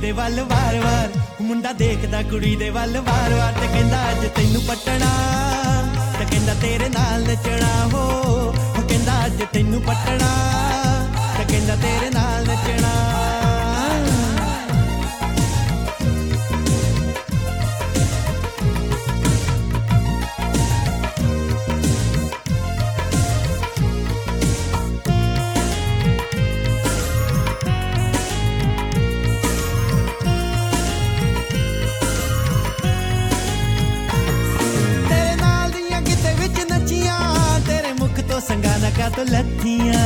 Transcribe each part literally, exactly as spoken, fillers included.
ਦੇ ਵੱਲ ਵਾਰ-ਵਾਰ ਮੁੰਡਾ ਦੇਖਦਾ ਕੁੜੀ ਦੇ ਵੱਲ ਵਾਰ-ਵਾਰ ਤੇ ਕਹਿੰਦਾ ਅੱਜ ਤੈਨੂੰ ਪੱਟਣਾ ਤੇ ਕਹਿੰਦਾ ਤੇਰੇ ਨਾਲ ਨੱਚਣਾ ਹੋ ਉਹ ਕਹਿੰਦਾ ਅੱਜ ਤੈਨੂੰ ਪੱਟਣਾ ਤੇ ਕਹਿੰਦਾ ਤੇਰੇ ਨਾਲ ਨੱਚਣਾ ਸੰਗਾ ਨਕਾ ਤੋਂ ਲੱਥੀਆਂ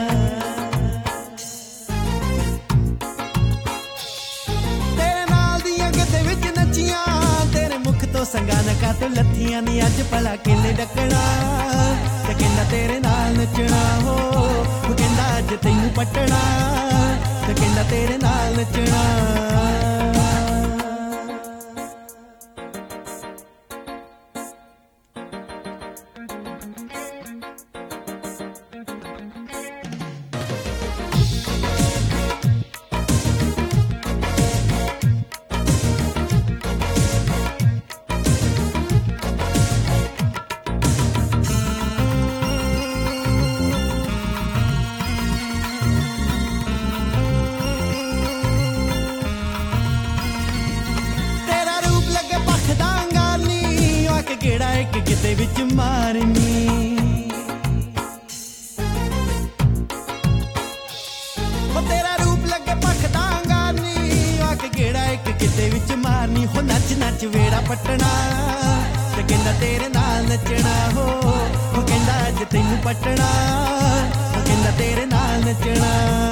ਤੇਰੇ ਨਾਲ ਦੀਆਂ ਕਿਤੇ ਵਿੱਚ ਨੱਚੀਆਂ ਤੇਰੇ ਮੁਖ ਤੋਂ ਸੰਗਾ ਨਕਾ ਤੋਂ ਲੱਥੀਆਂ ਨੀ ਅੱਜ ਭਲਾ ਕਿੰਨੇ ਡੱਕਣਾ ਤੇ ਕਹਿੰਦਾ ਤੇਰੇ ਨਾਲ ਨੱਚਣਾ ਹੋ ਉਹ ਕਹਿੰਦਾ ਅੱਜ ਤੈਨੂੰ ਪੱਟਣਾ ਤੇ ਕਹਿੰਦਾ ਤੇਰੇ ਨਾਲ ਨੱਚਣਾ ਕਿਹੜਾ ਇੱਕ ਕਿਤੇ ਵਿੱਚ ਮਾਰਨੀ ਉਹ ਤੇਰਾ ਰੂਪ ਲੱਗੇ ਭਖਦਾਂਗਾ ਨੀ ਆ ਕੇ ਕਿਹੜਾ ਇੱਕ ਕਿਤੇ ਵਿੱਚ ਮਾਰਨੀ ਹੋ ਨੱਚ ਨੱਚ ਵੇੜਾ ਪੱਟਣਾ ਤੇ ਕਹਿੰਦਾ ਤੇਰੇ ਨਾਲ ਨੱਚਣਾ ਹੋ ਉਹ ਕਹਿੰਦਾ ਅੱਜ ਤੈਨੂੰ ਪੱਟਣਾ ਉਹ ਕਹਿੰਦਾ ਤੇਰੇ ਨਾਲ ਨੱਚਣਾ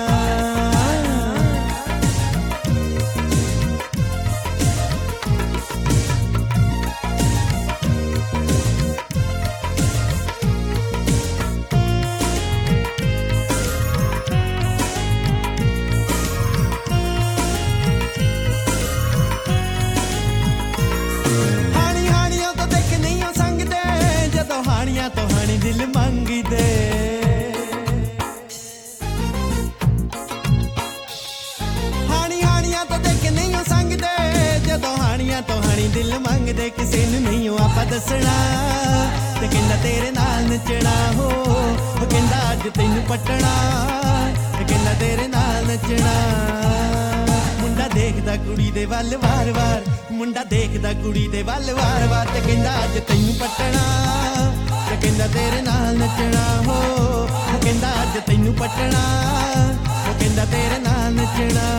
ਤੋਂ ਹਾਣੀ ਦਿਲ ਮੰਗਦੇ ਹਾਣੀ ਹਾਣੀਆਂ ਤੋਂ ਦੇਖ ਨਹੀਂ ਸੰਗਦੇ ਜਦੋਂ ਹਾਣੀਆਂ ਤੋਂ ਹਾਣੀ ਦਿਲ ਮੰਗਦੇ ਕਿਸੇ ਨੂੰ ਨਹੀਂ ਆਪਾਂ ਦੱਸਣਾ ਤੇ ਕਹਿੰਦਾ ਤੇਰੇ ਨਾਲ ਨੱਚਣਾ ਹੋ ਉਹ ਕਹਿੰਦਾ ਅੱਜ ਤੈਨੂੰ ਪੱਟਣਾ ਤੇ ਕਹਿੰਦਾ ਤੇਰੇ ਨਾਲ ਨੱਚਣਾ ਮੁੰਡਾ ਦੇਖਦਾ ਕੁੜੀ ਦੇ ਵੱਲ ਵਾਰ-ਵਾਰ ਮੁੰਡਾ ਦੇਖਦਾ ਕੁੜੀ ਦੇ ਵੱਲ ਵਾਰ-ਵਾਰ ਤੇ ਕਹਿੰਦਾ ਅੱਜ ਤੈਨੂੰ ਪੱਟਣਾ ਤੇ ਕਹਿੰਦਾ ਤੇਰੇ ਨਾਲ ਨੱਚਣਾ ਹੋ ਉਹ ਕਹਿੰਦਾ ਅੱਜ ਤੈਨੂੰ ਪੱਟਣਾ ਉਹ ਕਹਿੰਦਾ ਤੇਰੇ ਨਾਲ ਨੱਚਣਾ